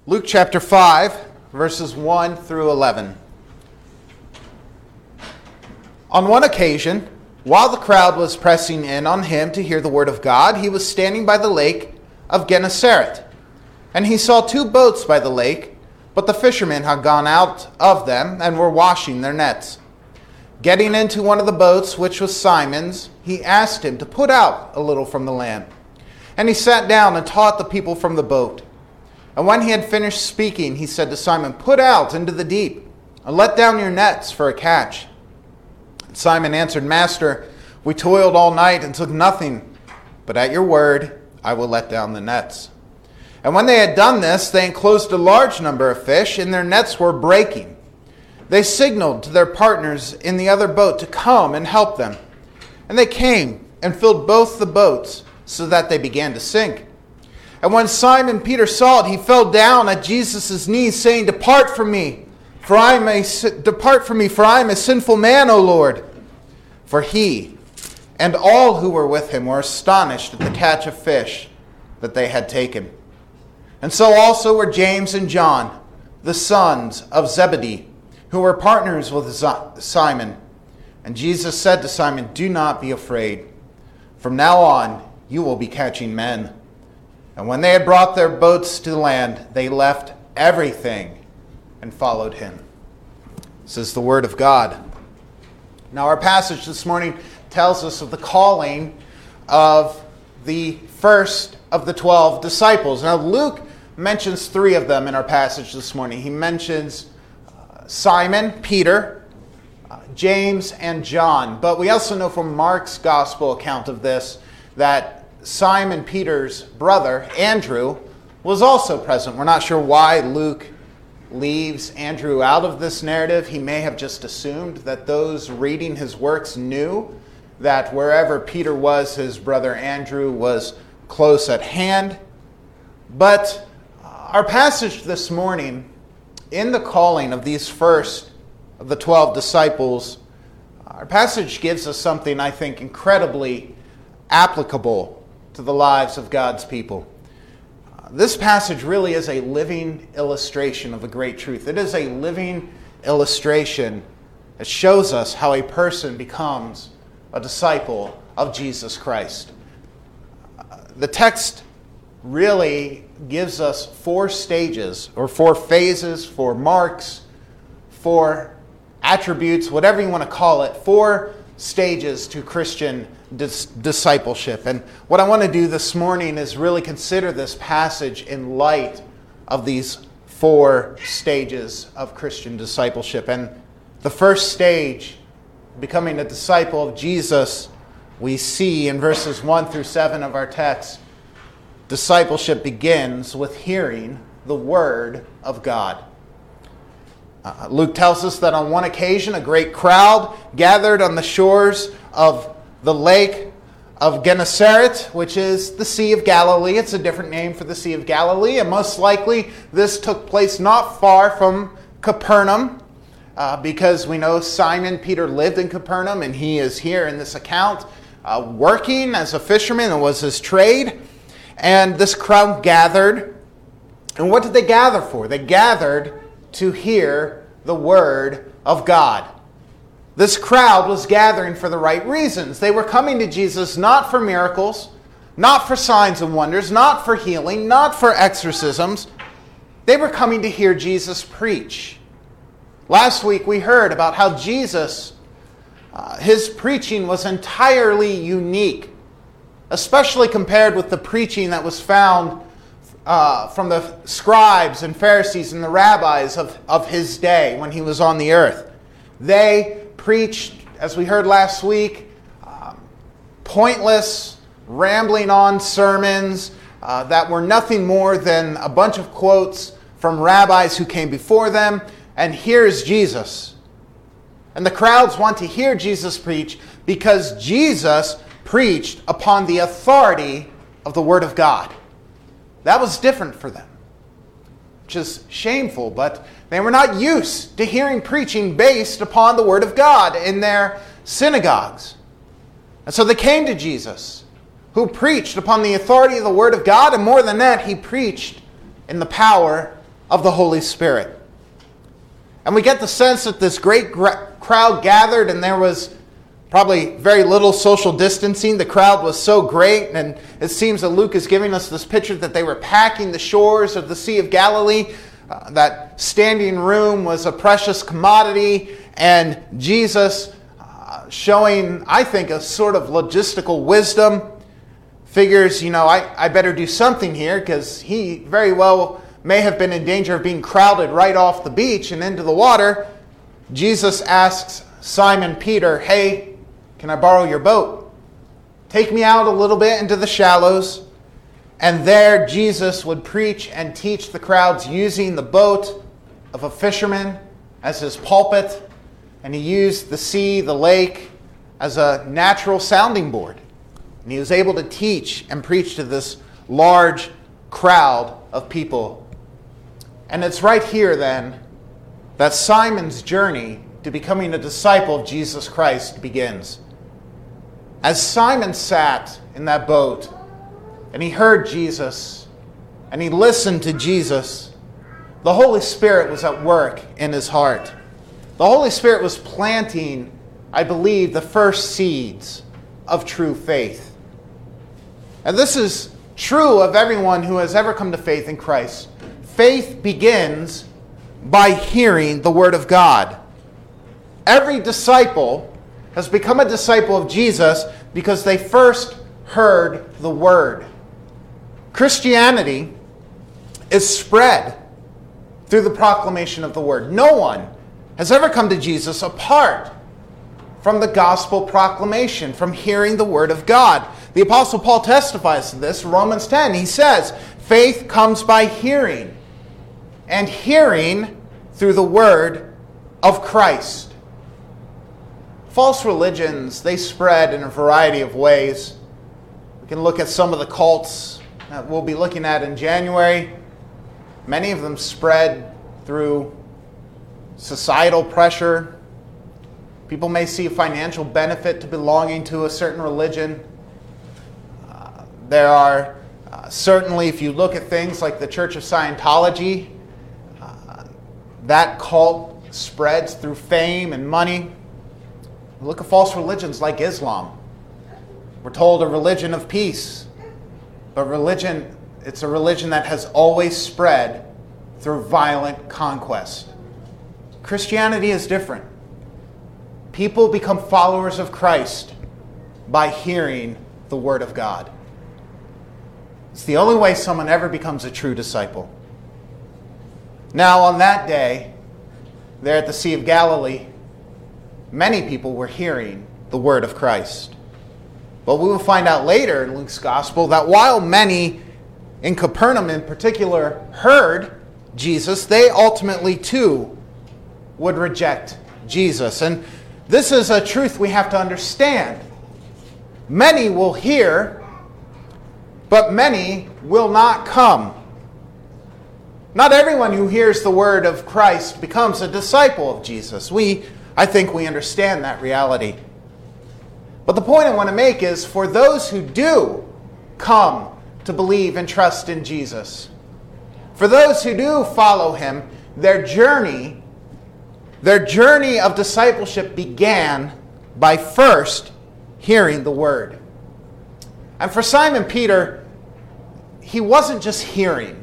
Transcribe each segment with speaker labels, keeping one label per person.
Speaker 1: Luke chapter 5, verses 1 through 11. On one occasion, while the crowd was pressing in on him to hear the word of God, he was standing by the lake of Gennesaret. And he saw two boats by the lake, but the fishermen had gone out of them and were washing their nets. Getting into one of the boats, which was Simon's, he asked him to put out a little from the land. And he sat down and taught the people from the boat. And when he had finished speaking, he said to Simon, "Put out into the deep, and let down your nets for a catch." And Simon answered, "Master, we toiled all night and took nothing, but at your word I will let down the nets." And when they had done this, they enclosed a large number of fish, and their nets were breaking. They signaled to their partners in the other boat to come and help them. And they came and filled both the boats, so that they began to sink. And when Simon Peter saw it, he fell down at Jesus' knees, saying, Depart from me, for I am a sinful man, O Lord." For he and all who were with him were astonished at the catch of fish that they had taken. And so also were James and John, the sons of Zebedee, who were partners with Simon. And Jesus said to Simon, "Do not be afraid. From now on you will be catching men." And when they had brought their boats to land, they left everything and followed him. This is the word of God. Now our passage this morning tells us of the calling of the first of the 12 disciples. Now Luke mentions three of them in our passage this morning. He mentions Simon, Peter, James, and John. But we also know from Mark's gospel account of this that Simon Peter's brother, Andrew, was also present. We're not sure why Luke leaves Andrew out of this narrative. He may have just assumed that those reading his works knew that wherever Peter was, his brother Andrew was close at hand. But our passage this morning, in the calling of these first of the 12 disciples, our passage gives us something I think incredibly applicable to the lives of God's people. This passage really is a living illustration of a great truth. It is a living illustration that shows us how a person becomes a disciple of Jesus Christ. The text really gives us four stages, or four phases, four marks, four attributes, whatever you want to call it, four stages to Christian discipleship. And what I want to do this morning is really consider this passage in light of these four stages of Christian discipleship. And the first stage, becoming a disciple of Jesus, we see in verses 1 through 7 of our text. Discipleship begins with hearing the word of God. Luke tells us that on one occasion, a great crowd gathered on the shores of the lake of Gennesaret, which is the Sea of Galilee. It's a different name for the Sea of Galilee, and most likely this took place not far from Capernaum, because we know Simon Peter lived in Capernaum, and he is here in this account working as a fisherman. It was his trade. And this crowd gathered. And what did they gather for? They gathered to hear the word of God. This crowd was gathering for the right reasons. They were coming to Jesus not for miracles, not for signs and wonders, not for healing, not for exorcisms. They were coming to hear Jesus preach. Last week we heard about how Jesus, his preaching was entirely unique, especially compared with the preaching that was found from the scribes and Pharisees and the rabbis of his day when he was on the earth. They preached, as we heard last week, pointless, rambling on sermons that were nothing more than a bunch of quotes from rabbis who came before them. And here's Jesus. And the crowds want to hear Jesus preach because Jesus preached upon the authority of the Word of God. That was different for them, which is shameful, but they were not used to hearing preaching based upon the Word of God in their synagogues. And so they came to Jesus, who preached upon the authority of the Word of God, and more than that, he preached in the power of the Holy Spirit. And we get the sense that this great crowd gathered, and there was probably very little social distancing. The crowd was so great, and it seems that Luke is giving us this picture that they were packing the shores of the Sea of Galilee. That standing room was a precious commodity, and Jesus, showing, I think, a sort of logistical wisdom, figures, I better do something here, because he very well may have been in danger of being crowded right off the beach and into the water. Jesus asks Simon Peter, "Hey, can I borrow your boat? Take me out a little bit into the shallows." And there Jesus would preach and teach the crowds using the boat of a fisherman as his pulpit. And he used the sea, the lake, as a natural sounding board. And he was able to teach and preach to this large crowd of people. And it's right here then that Simon's journey to becoming a disciple of Jesus Christ begins. As Simon sat in that boat and he heard Jesus and he listened to Jesus, the Holy Spirit was at work in his heart. The Holy Spirit was planting, I believe, the first seeds of true faith. And this is true of everyone who has ever come to faith in Christ. Faith begins by hearing the Word of God. Every disciple has become a disciple of Jesus because they first heard the Word. Christianity is spread through the proclamation of the Word. No one has ever come to Jesus apart from the gospel proclamation, from hearing the Word of God. The Apostle Paul testifies to this in Romans 10. He says, faith comes by hearing, and hearing through the Word of Christ. False religions, they spread in a variety of ways. We can look at some of the cults that we'll be looking at in January. Many of them spread through societal pressure. People may see a financial benefit to belonging to a certain religion. There are certainly, if you look at things like the Church of Scientology, that cult spreads through fame and money. Look at false religions like Islam. We're told a religion of peace, but it's a religion that has always spread through violent conquest. Christianity is different. People become followers of Christ by hearing the Word of God. It's the only way someone ever becomes a true disciple. Now, on that day, there at the Sea of Galilee, many people were hearing the Word of Christ. But we will find out later in Luke's Gospel that while many in Capernaum in particular heard Jesus, they ultimately too would reject Jesus. And this is a truth we have to understand. Many will hear, but many will not come. Not everyone who hears the word of Christ becomes a disciple of Jesus. I think we understand that reality. But the point I want to make is, for those who do come to believe and trust in Jesus, for those who do follow him, their journey of discipleship began by first hearing the word. And for Simon Peter, he wasn't just hearing.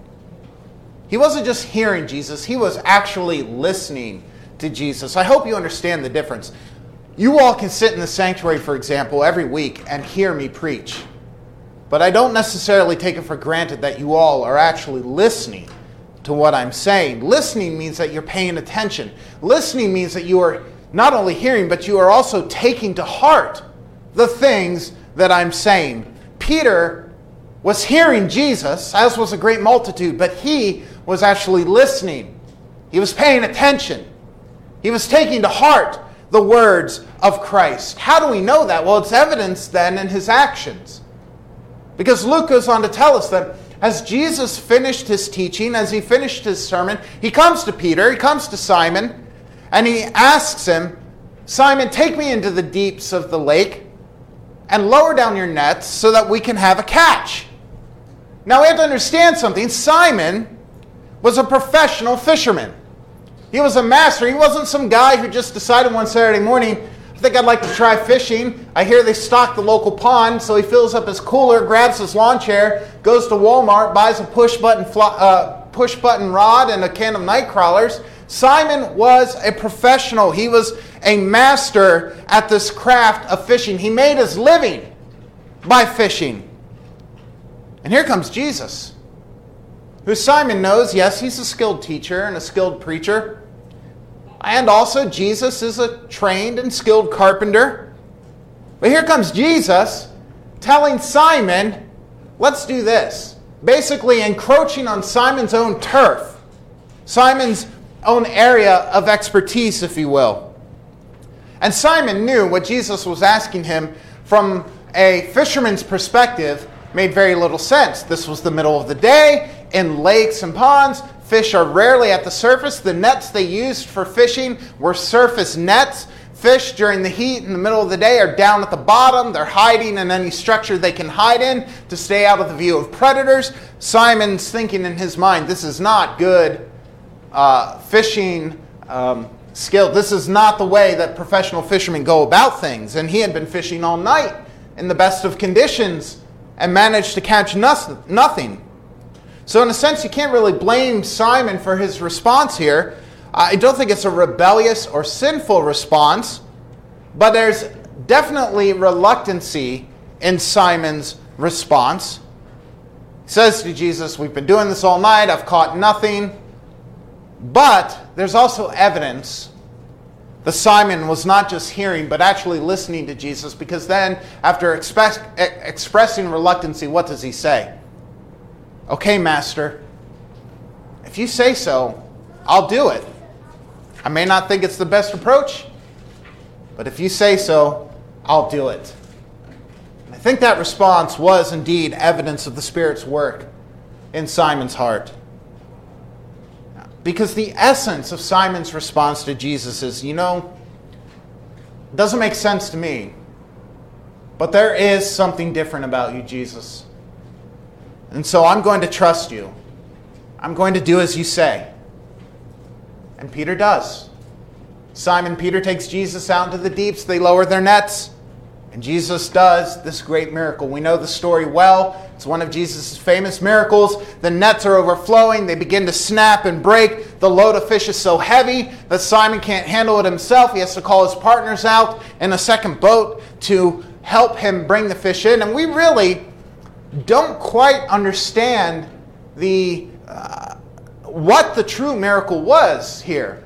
Speaker 1: He wasn't just hearing Jesus, he was actually listening to Jesus. I hope you understand the difference. You all can sit in the sanctuary, for example, every week and hear me preach. But I don't necessarily take it for granted that you all are actually listening to what I'm saying. Listening means that you're paying attention. Listening means that you are not only hearing, but you are also taking to heart the things that I'm saying. Peter was hearing Jesus, as was a great multitude, but he was actually listening. He was paying attention. He was taking to heart the words of Christ. How do we know that? Well, it's evidenced then in his actions. Because Luke goes on to tell us that as Jesus finished his teaching, as he finished his sermon, he comes to Peter, he comes to Simon, and he asks him, "Simon, take me into the deeps of the lake and lower down your nets so that we can have a catch." Now we have to understand something. Simon was a professional fisherman. He was a master. He wasn't some guy who just decided one Saturday morning, I think I'd like to try fishing. I hear they stock the local pond, so he fills up his cooler, grabs his lawn chair, goes to Walmart, buys a push-button rod and a can of night crawlers. Simon was a professional. He was a master at this craft of fishing. He made his living by fishing. And here comes Jesus, who Simon knows, yes, he's a skilled teacher and a skilled preacher. And also Jesus is a trained and skilled carpenter. But here comes Jesus telling Simon, let's do this. Basically encroaching on Simon's own turf, Simon's own area of expertise, if you will. And Simon knew what Jesus was asking him from a fisherman's perspective made very little sense. This was the middle of the day. In lakes and ponds, fish are rarely at the surface. The nets they used for fishing were surface nets. Fish during the heat in the middle of the day are down at the bottom. They're hiding in any structure they can hide in to stay out of the view of predators. Simon's thinking in his mind, this is not good fishing skill. This is not the way that professional fishermen go about things. And he had been fishing all night in the best of conditions and managed to catch nothing. So in a sense, you can't really blame Simon for his response here. I don't think it's a rebellious or sinful response, but there's definitely reluctancy in Simon's response. He says to Jesus, we've been doing this all night, I've caught nothing. But there's also evidence that Simon was not just hearing, but actually listening to Jesus, because then, after expressing reluctancy, what does he say? Okay, Master, if you say so, I'll do it. I may not think it's the best approach, but if you say so, I'll do it. And I think that response was indeed evidence of the Spirit's work in Simon's heart. Because the essence of Simon's response to Jesus is, it doesn't make sense to me, but there is something different about you, Jesus. And so I'm going to trust you. I'm going to do as you say. And Peter does. Simon Peter takes Jesus out into the deeps. They lower their nets. And Jesus does this great miracle. We know the story well. It's one of Jesus' famous miracles. The nets are overflowing. They begin to snap and break. The load of fish is so heavy that Simon can't handle it himself. He has to call his partners out in a second boat to help him bring the fish in. And we really don't quite understand what the true miracle was here.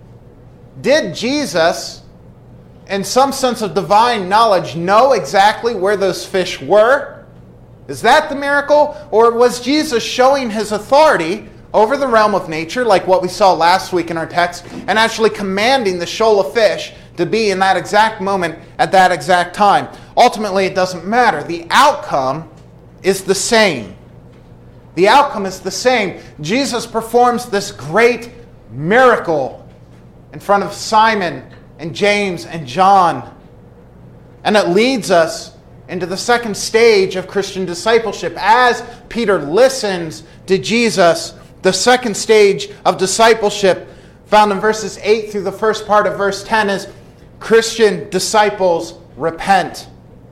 Speaker 1: Did Jesus, in some sense of divine knowledge, know exactly where those fish were? Is that the miracle? Or was Jesus showing his authority over the realm of nature, like what we saw last week in our text, and actually commanding the shoal of fish to be in that exact moment at that exact time? Ultimately, it doesn't matter. The outcome is the same. The outcome is the same. Jesus performs this great miracle in front of Simon and James and John. And it leads us into the second stage of Christian discipleship. As Peter listens to Jesus, the second stage of discipleship, found in verses 8 through the first part of verse 10, is Christian disciples repent.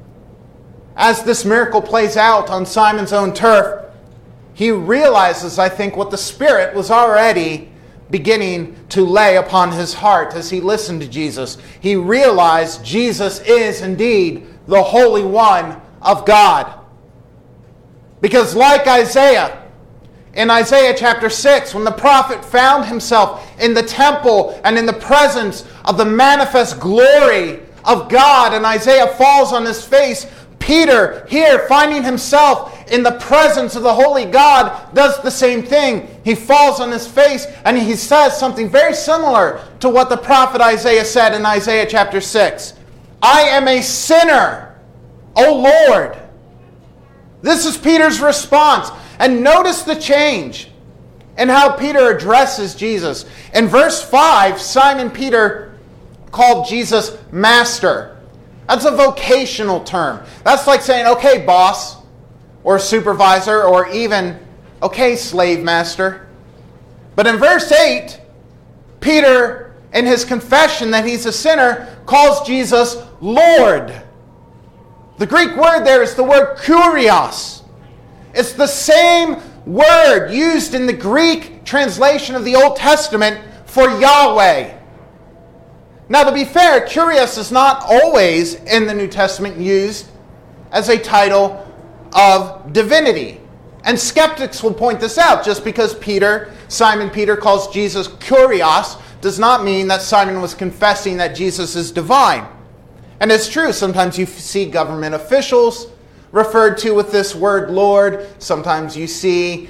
Speaker 1: As this miracle plays out on Simon's own turf, he realizes, I think, what the Spirit was already beginning to lay upon his heart as he listened to Jesus. He realized Jesus is indeed the Holy One of God. Because like Isaiah, in Isaiah chapter 6, when the prophet found himself in the temple and in the presence of the manifest glory of God, and Isaiah falls on his face, Peter, here, finding himself in the presence of the holy God, does the same thing. He falls on his face and he says something very similar to what the prophet Isaiah said in Isaiah chapter 6. I am a sinner, O Lord. This is Peter's response. And notice the change in how Peter addresses Jesus. In verse 5, Simon Peter called Jesus Master. That's a vocational term. That's like saying, okay, boss, or supervisor, or even, okay, slave master. But in verse 8, Peter, in his confession that he's a sinner, calls Jesus Lord. The Greek word there is the word kurios. It's the same word used in the Greek translation of the Old Testament for Yahweh. Now, to be fair, kurios is not always in the New Testament used as a title of divinity. And skeptics will point this out. Just because Simon Peter calls Jesus kurios does not mean that Simon was confessing that Jesus is divine. And it's true, sometimes you see government officials referred to with this word Lord. Sometimes you see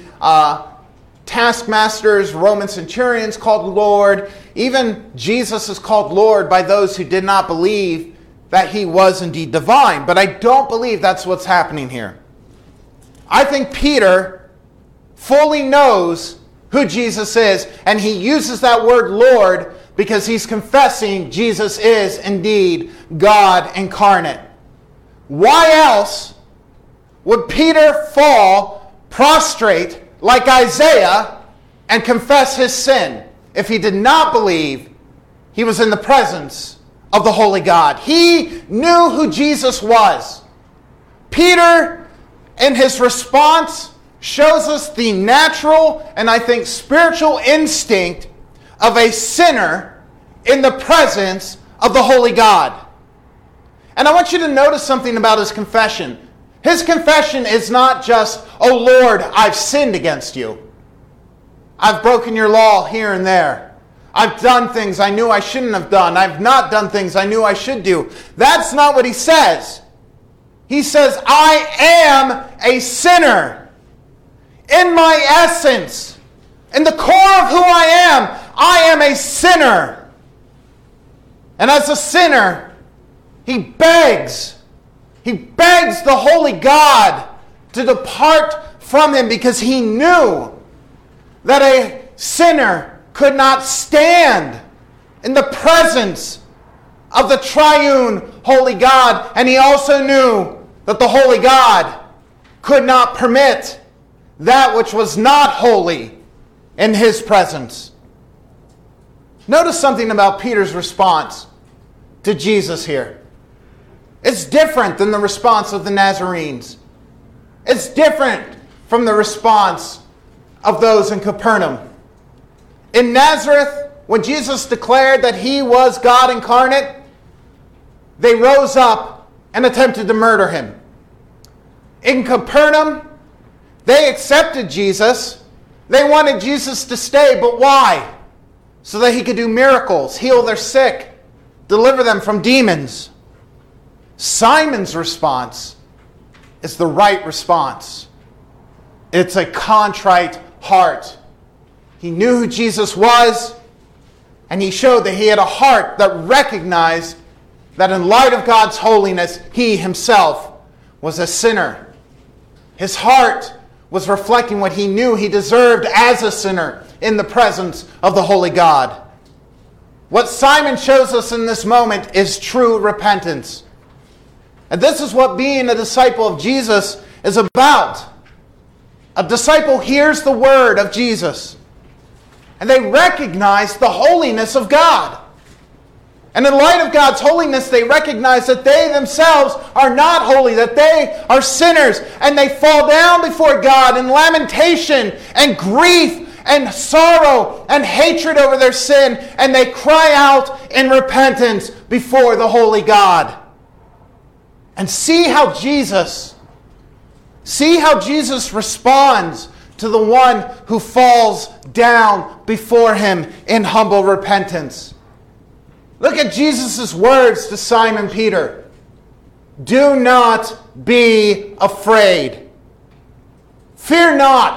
Speaker 1: taskmasters, Roman centurions called Lord. Even Jesus is called Lord by those who did not believe that he was indeed divine. But I don't believe that's what's happening here. I think Peter fully knows who Jesus is, and he uses that word Lord because he's confessing Jesus is indeed God incarnate. Why else would Peter fall prostrate like Isaiah and confess his sin if he did not believe he was in the presence of the Holy God? He knew who Jesus was. Peter, in his response, shows us the natural and I think spiritual instinct of a sinner in the presence of the Holy God. And I want you to notice something about his confession. His confession is not just, "Oh Lord, I've sinned against you. I've broken your law here and there. I've done things I knew I shouldn't have done. I've not done things I knew I should do." That's not what he says. He says, "I am a sinner. In my essence, in the core of who I am a sinner." And as a sinner, he begs the Holy God to depart from him because he knew that a sinner could not stand in the presence of the triune Holy God. And he also knew that the Holy God could not permit that which was not holy in his presence. Notice something about Peter's response to Jesus here. It's different than the response of the Nazarenes. It's different from the response of those in Capernaum. In Nazareth, when Jesus declared that he was God incarnate, they rose up and attempted to murder him. In Capernaum, they accepted Jesus. They wanted Jesus to stay, but why? So that he could do miracles, heal their sick, deliver them from demons. Simon's response is the right response. It's a contrite heart. He knew who Jesus was, and he showed that he had a heart that recognized that in light of God's holiness, he himself was a sinner. His heart was reflecting what he knew he deserved as a sinner in the presence of the Holy God. What Simon shows us in this moment is true repentance. And this is what being a disciple of Jesus is about. A disciple hears the word of Jesus, and they recognize the holiness of God. And in light of God's holiness, they recognize that they themselves are not holy, that they are sinners, and they fall down before God in lamentation and grief and sorrow and hatred over their sin, and they cry out in repentance before the holy God. And see how Jesus responds to the one who falls down before him in humble repentance. Look at Jesus' words to Simon Peter. "Do not be afraid. Fear not."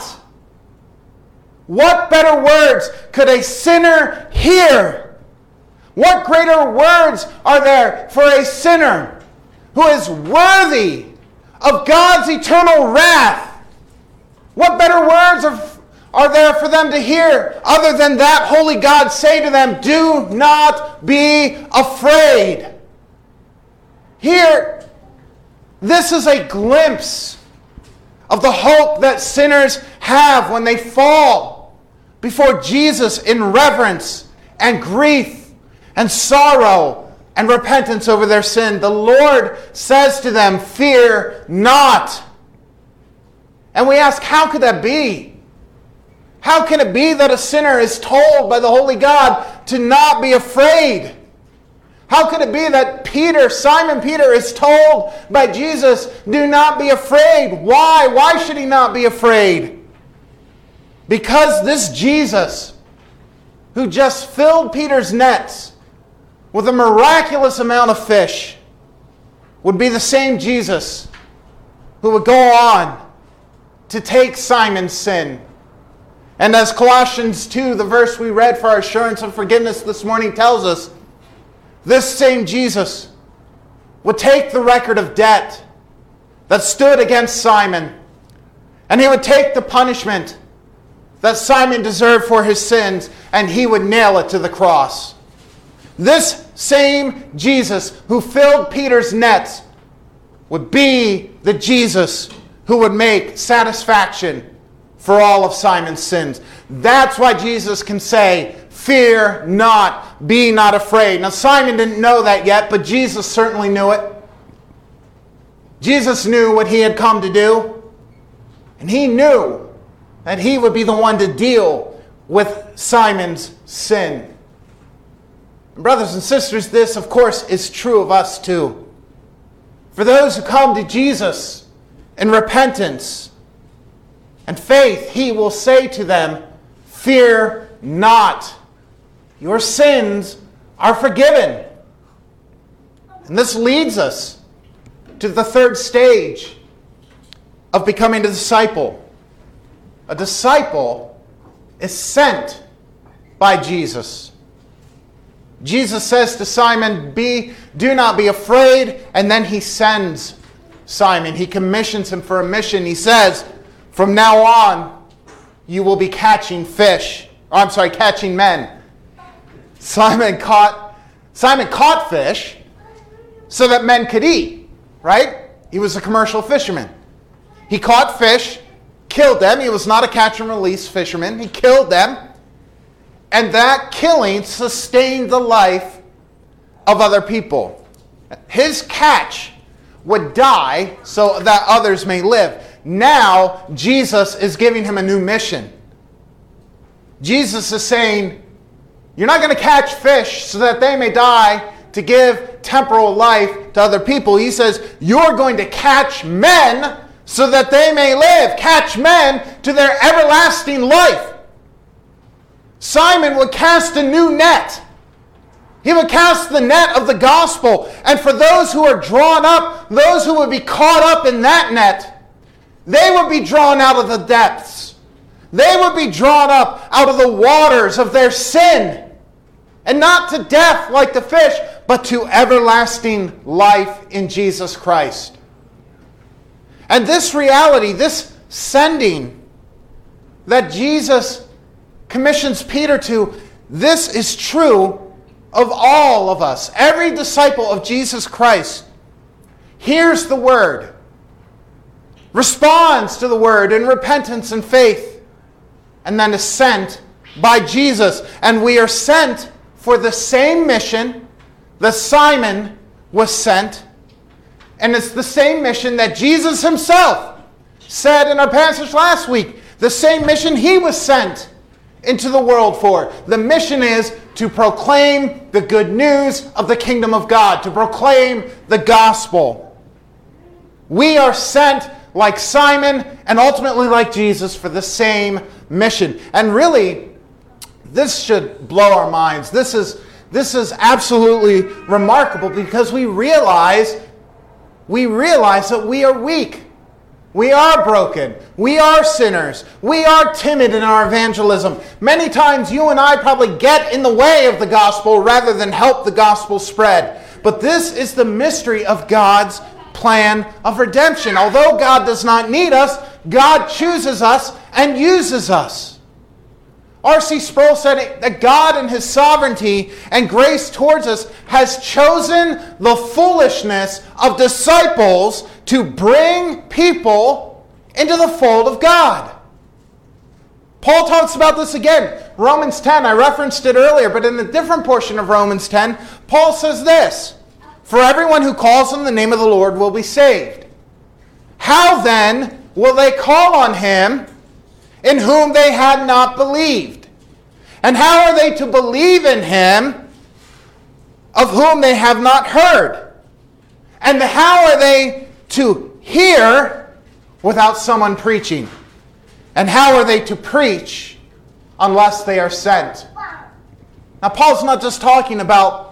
Speaker 1: What better words could a sinner hear? What greater words are there for a sinner who is worthy of God's eternal wrath? What better words are there for them to hear other than that holy God say to them, "Do not be afraid"? Here, this is a glimpse of the hope that sinners have when they fall before Jesus in reverence and grief and sorrow and repentance over their sin, the Lord says to them, "Fear not." And we ask, how could that be? How can it be that a sinner is told by the Holy God to not be afraid? How could it be that Simon Peter, is told by Jesus, "Do not be afraid"? Why? Why should he not be afraid? Because this Jesus, who just filled Peter's nets with a miraculous amount of fish, would be the same Jesus who would go on to take Simon's sin. And as Colossians 2, the verse we read for our assurance of forgiveness this morning, tells us, this same Jesus would take the record of debt that stood against Simon, and he would take the punishment that Simon deserved for his sins, and he would nail it to the cross. This same Jesus who filled Peter's nets would be the Jesus who would make satisfaction for all of Simon's sins. That's why Jesus can say, "Fear not, be not afraid." Now, Simon didn't know that yet, but Jesus certainly knew it. Jesus knew what he had come to do, and he knew that he would be the one to deal with Simon's sin. Brothers and sisters, this, of course, is true of us too. For those who come to Jesus in repentance and faith, he will say to them, "Fear not. Your sins are forgiven." And this leads us to the third stage of becoming a disciple. A disciple is sent by Jesus. Jesus says to Simon, "Do not be afraid," and then he sends Simon. He commissions him for a mission. He says, "From now on, you will be catching men." Simon caught fish so that men could eat, right? He was a commercial fisherman. He caught fish, killed them. He was not a catch and release fisherman. He killed them. And that killing sustained the life of other people. His catch would die so that others may live. Now, Jesus is giving him a new mission. Jesus is saying, you're not going to catch fish so that they may die to give temporal life to other people. He says, you're going to catch men so that they may live. Catch men to their everlasting life. Simon would cast a new net. He would cast the net of the gospel. And for those who are drawn up, those who would be caught up in that net, they would be drawn out of the depths. They would be drawn up out of the waters of their sin. And not to death like the fish, but to everlasting life in Jesus Christ. And this reality, this sending that Jesus commissions Peter to, this is true of all of us. Every disciple of Jesus Christ hears the word, responds to the word in repentance and faith, and then is sent by Jesus. And we are sent for the same mission that Simon was sent. And it's the same mission that Jesus himself said in our passage last week. The same mission he was sent into the world for. The mission is to proclaim the good news of the kingdom of God, to proclaim the gospel. We are sent like Simon and ultimately like Jesus for the same mission. And really, this should blow our minds. This is absolutely remarkable because we realize that we are weak. We are broken. We are sinners. We are timid in our evangelism. Many times you and I probably get in the way of the gospel rather than help the gospel spread. But this is the mystery of God's plan of redemption. Although God does not need us, God chooses us and uses us. R.C. Sproul said that God in his sovereignty and grace towards us has chosen the foolishness of disciples to bring people into the fold of God. Paul talks about this again. Romans 10, I referenced it earlier, but in a different portion of Romans 10, Paul says this, "For everyone who calls on the name of the Lord will be saved. How then will they call on him in whom they had not believed? And how are they to believe in him of whom they have not heard? And how are they to hear without someone preaching? And how are they to preach unless they are sent?" Now, Paul's not just talking about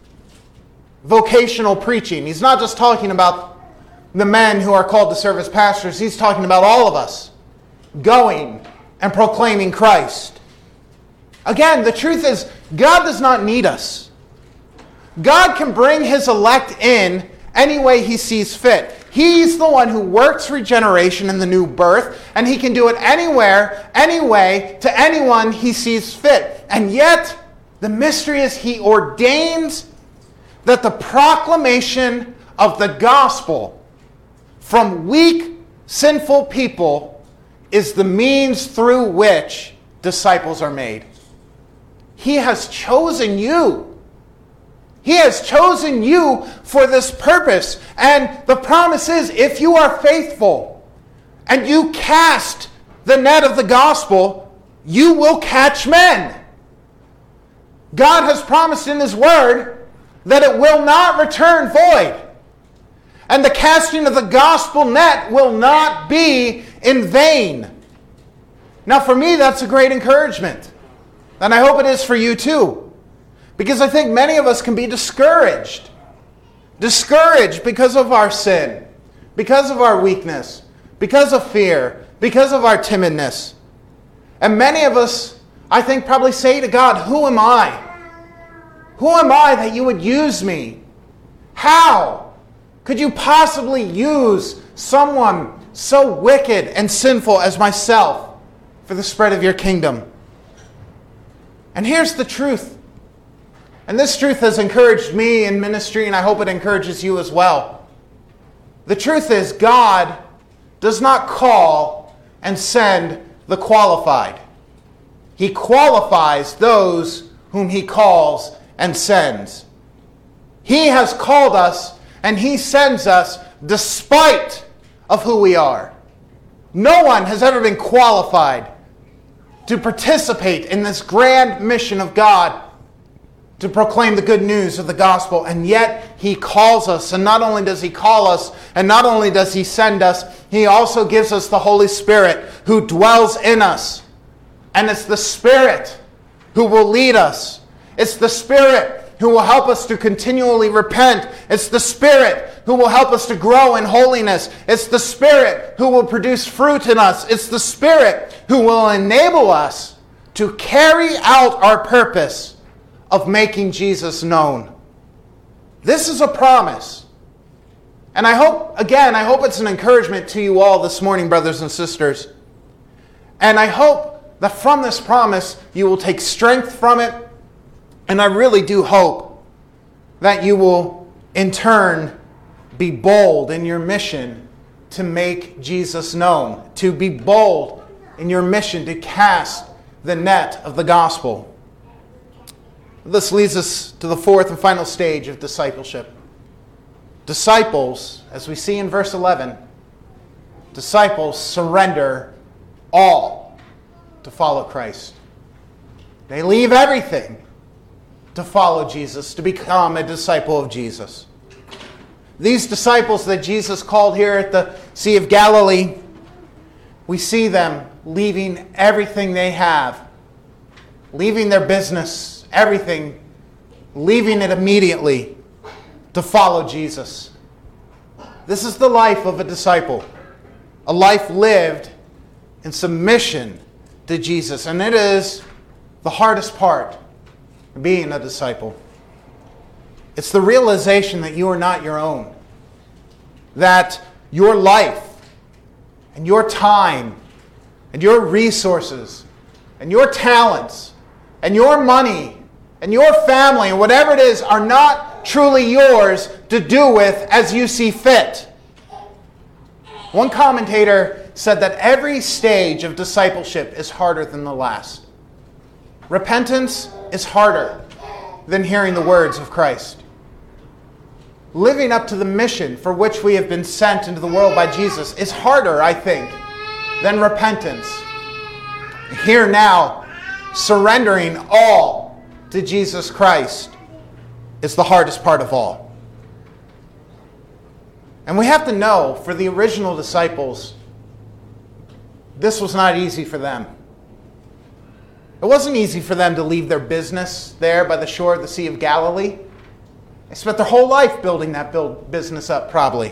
Speaker 1: vocational preaching. He's not just talking about the men who are called to serve as pastors. He's talking about all of us going and proclaiming Christ. Again, the truth is, God does not need us. God can bring his elect in any way he sees fit. He's the one who works regeneration in the new birth, and he can do it anywhere, anyway, to anyone he sees fit. And yet, the mystery is he ordains that the proclamation of the gospel from weak, sinful people is the means through which disciples are made. He has chosen you. He has chosen you for this purpose. And the promise is, if you are faithful and you cast the net of the gospel, you will catch men. God has promised in his word that it will not return void. And the casting of the gospel net will not be in vain. Now, for me, that's a great encouragement. And I hope it is for you too. Because I think many of us can be discouraged. Discouraged because of our sin, because of our weakness, because of fear, because of our timidness. And many of us, I think, probably say to God, "Who am I? Who am I that you would use me? How could you possibly use someone so wicked and sinful as myself for the spread of your kingdom?" And here's the truth. And this truth has encouraged me in ministry, and I hope it encourages you as well. The truth is, God does not call and send the qualified. He qualifies those whom he calls and sends. He has called us, and he sends us despite of who we are. No one has ever been qualified to participate in this grand mission of God, to proclaim the good news of the gospel, and yet he calls us. And not only does he call us, and not only does he send us, he also gives us the Holy Spirit who dwells in us. And it's the Spirit who will lead us. It's the Spirit who will help us to continually repent. It's the Spirit who will help us to grow in holiness. It's the Spirit who will produce fruit in us. It's the Spirit who will enable us to carry out our purpose of making Jesus known. This is a promise. And I hope it's an encouragement to you all this morning, brothers and sisters. And I hope that from this promise, you will take strength from it. And I really do hope that you will, in turn, be bold in your mission to make Jesus known. To be bold in your mission to cast the net of the gospel. This leads us to the fourth and final stage of discipleship. Disciples, as we see in verse 11, disciples surrender all to follow Christ. They leave everything to follow Jesus, to become a disciple of Jesus. These disciples that Jesus called here at the Sea of Galilee, we see them leaving everything they have, leaving their business, everything, leaving it immediately to follow Jesus. This is the life of a disciple, a life lived in submission to Jesus. And it is the hardest part of being a disciple. It's the realization that you are not your own, that your life and your time and your resources and your talents and your money and your family and whatever it is are not truly yours to do with as you see fit. One commentator said that every stage of discipleship is harder than the last. Repentance is harder than hearing the words of Christ. Living up to the mission for which we have been sent into the world by Jesus is harder, I think, than repentance. Here now, surrendering all to Jesus Christ is the hardest part of all. And we have to know, for the original disciples, this was not easy for them. It wasn't easy for them to leave their business there by the shore of the Sea of Galilee. They spent their whole life building that business up, probably.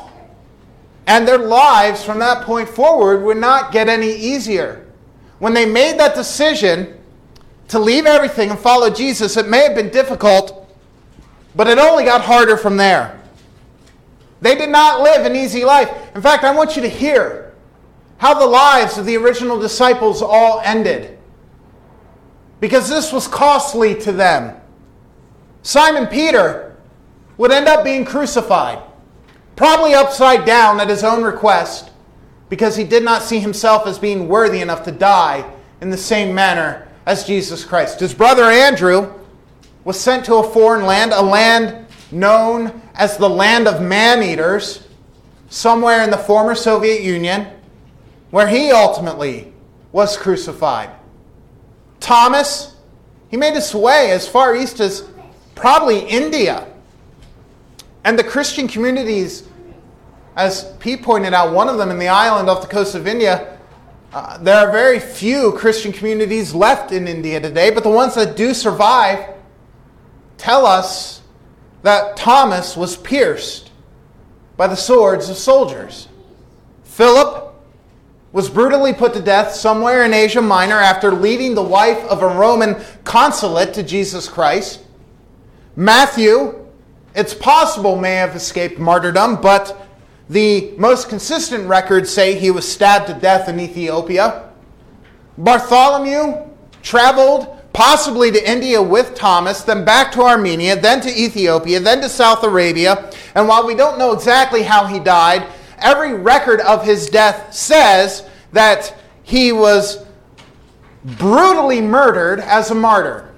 Speaker 1: And their lives from that point forward would not get any easier. When they made that decision to leave everything and follow Jesus, it may have been difficult, but it only got harder from there. They did not live an easy life. In fact, I want you to hear how the lives of the original disciples all ended, because this was costly to them. Simon Peter would end up being crucified, probably upside down at his own request, because he did not see himself as being worthy enough to die in the same manner as Jesus Christ. His brother Andrew was sent to a foreign land, a land known as the land of man-eaters, somewhere in the former Soviet Union, where he ultimately was crucified. Thomas, he made his way as far east as probably India. And the Christian communities, as Pete pointed out, one of them in the island off the coast of India, there are very few Christian communities left in India today, but the ones that do survive tell us that Thomas was pierced by the swords of soldiers. Philip was brutally put to death somewhere in Asia Minor after leading the wife of a Roman consulate to Jesus Christ. Matthew, it's possible, may have escaped martyrdom, but the most consistent records say he was stabbed to death in Ethiopia. Bartholomew traveled possibly to India with Thomas, then back to Armenia, then to Ethiopia, then to South Arabia. And while we don't know exactly how he died, every record of his death says that he was brutally murdered as a martyr.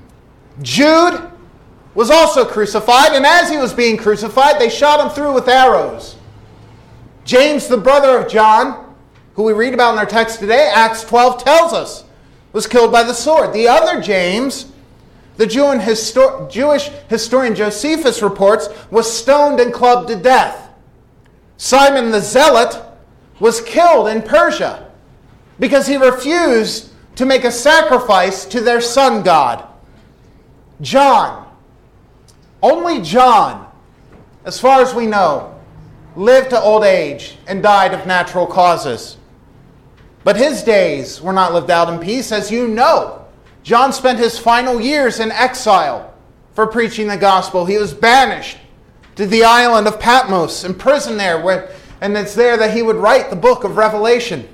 Speaker 1: Jude was also crucified, and as he was being crucified, they shot him through with arrows. James, the brother of John, who we read about in our text today, Acts 12 tells us, was killed by the sword. The other James, the Jewish historian Josephus reports, was stoned and clubbed to death. Simon the Zealot was killed in Persia because he refused to make a sacrifice to their sun god. John, only John, as far as we know, lived to old age and died of natural causes. But his days were not lived out in peace. As you know, John spent his final years in exile for preaching the gospel. He was banished to the island of Patmos, imprisoned there, and it's there that he would write the book of Revelation.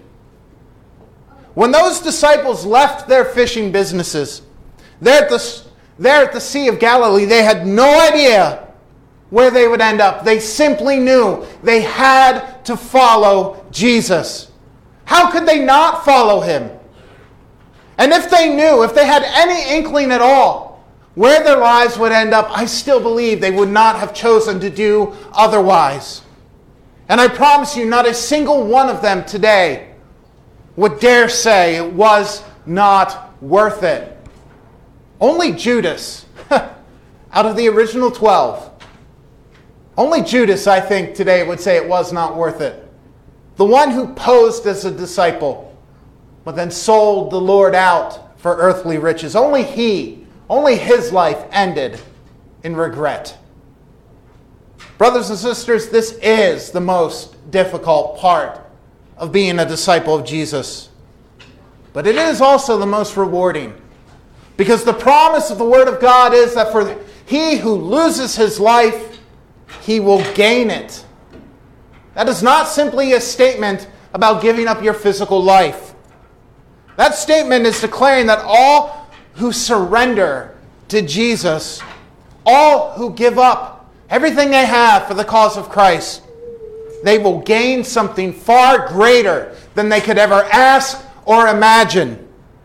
Speaker 1: When those disciples left their fishing businesses, there at the Sea of Galilee, they had no idea where they would end up. They simply knew they had to follow Jesus. How could they not follow him? And if they knew, if they had any inkling at all where their lives would end up, I still believe they would not have chosen to do otherwise. And I promise you, not a single one of them today would dare say it was not worth it. Only Judas, out of the original 12, only Judas, I think, today would say it was not worth it. The one who posed as a disciple, but then sold the Lord out for earthly riches. Only his life ended in regret. Brothers and sisters, this is the most difficult part of being a disciple of Jesus. But it is also the most rewarding. Because the promise of the Word of God is that for he who loses his life, he will gain it. That is not simply a statement about giving up your physical life. That statement is declaring that all who surrender to Jesus, all who give up everything they have for the cause of Christ, they will gain something far greater than they could ever ask or imagine.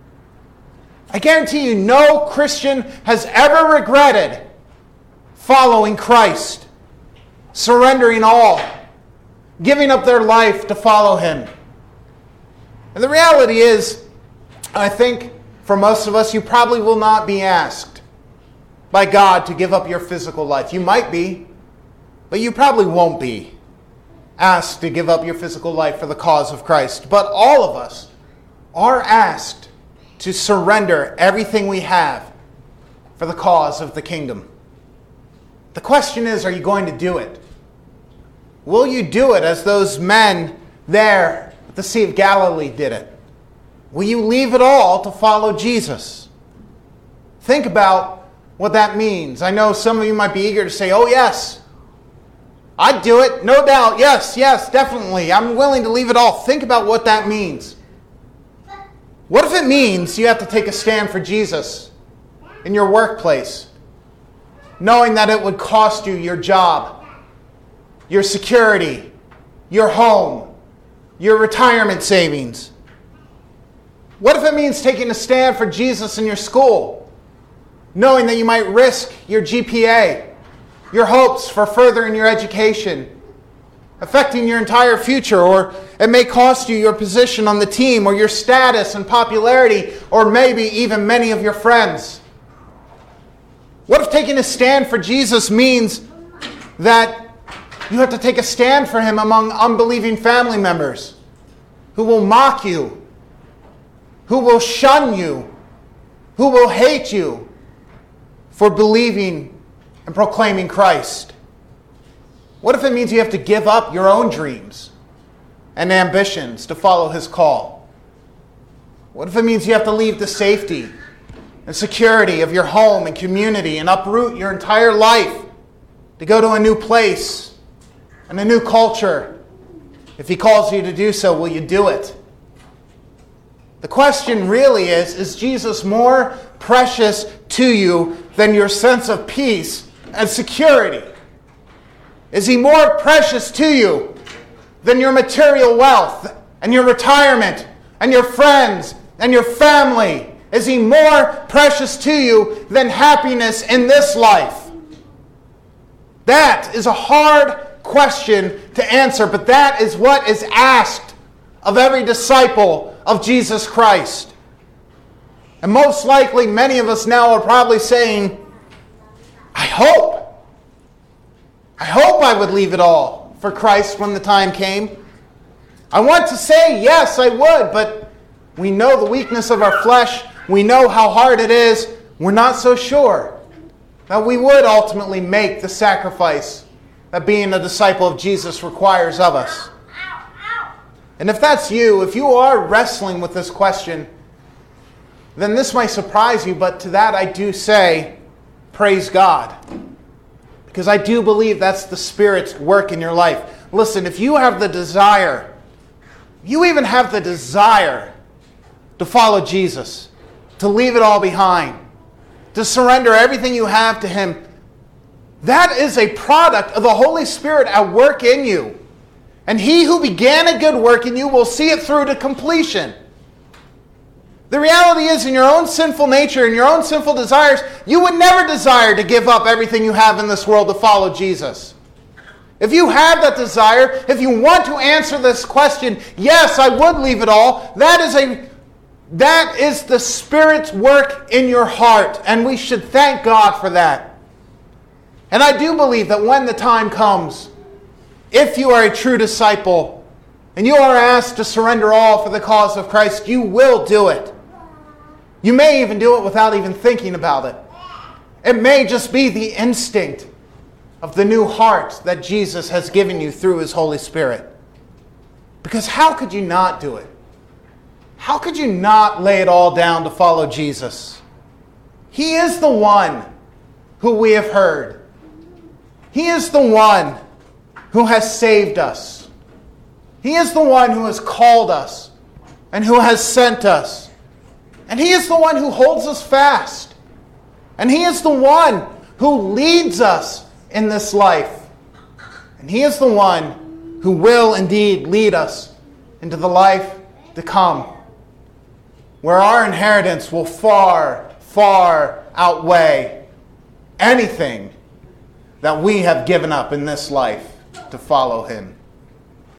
Speaker 1: I guarantee you, no Christian has ever regretted following Christ, surrendering all, giving up their life to follow Him. And the reality is, I think for most of us, you probably will not be asked by God to give up your physical life. You might be, but you probably won't be asked to give up your physical life for the cause of Christ. But all of us are asked to surrender everything we have for the cause of the kingdom. The question is, are you going to do it? Will you do it as those men there at the Sea of Galilee did it? Will you leave it all to follow Jesus? Think about what that means. I know some of you might be eager to say, oh yes, I'd do it, no doubt. Yes, definitely. I'm willing to leave it all. Think about what that means. What if it means you have to take a stand for Jesus in your workplace, knowing that it would cost you your job, your security, your home, your retirement savings? What if it means taking a stand for Jesus in your school, knowing that you might risk your GPA, your hopes for furthering your education, affecting your entire future, or it may cost you your position on the team, or your status and popularity, or maybe even many of your friends? What if taking a stand for Jesus means that you have to take a stand for Him among unbelieving family members who will mock you, who will shun you, who will hate you for believing and proclaiming Christ? What if it means you have to give up your own dreams and ambitions to follow His call? What if it means you have to leave the safety and security of your home and community and uproot your entire life to go to a new place and a new culture? If He calls you to do so, will you do it? The question really is Jesus more precious to you than your sense of peace and security? Is He more precious to you than your material wealth and your retirement and your friends and your family? Is He more precious to you than happiness in this life? That is a hard question to answer, but that is what is asked of every disciple of Jesus Christ. And most likely many of us now are probably saying, I hope I would leave it all for Christ when the time came. I want to say, yes, I would, but we know the weakness of our flesh. We know how hard it is. We're not so sure that we would ultimately make the sacrifice that being a disciple of Jesus requires of us. And if that's you, if you are wrestling with this question, then this might surprise you, but to that I do say, praise God. Because I do believe that's the Spirit's work in your life. Listen, if you have the desire, you even have the desire to follow Jesus, to leave it all behind, to surrender everything you have to Him, that is a product of the Holy Spirit at work in you. And He who began a good work in you will see it through to completion. The reality is, in your own sinful nature, in your own sinful desires, you would never desire to give up everything you have in this world to follow Jesus. If you have that desire, if you want to answer this question, yes, I would leave it all, that is the Spirit's work in your heart, and we should thank God for that. And I do believe that when the time comes, if you are a true disciple and you are asked to surrender all for the cause of Christ, you will do it. You may even do it without even thinking about it. It may just be the instinct of the new heart that Jesus has given you through His Holy Spirit. Because how could you not do it? How could you not lay it all down to follow Jesus? He is the one who we have heard. He is the one who has saved us. He is the one who has called us and who has sent us. And He is the one who holds us fast. And He is the one who leads us in this life. And He is the one who will indeed lead us into the life to come, where our inheritance will far, far outweigh anything that we have given up in this life to follow him.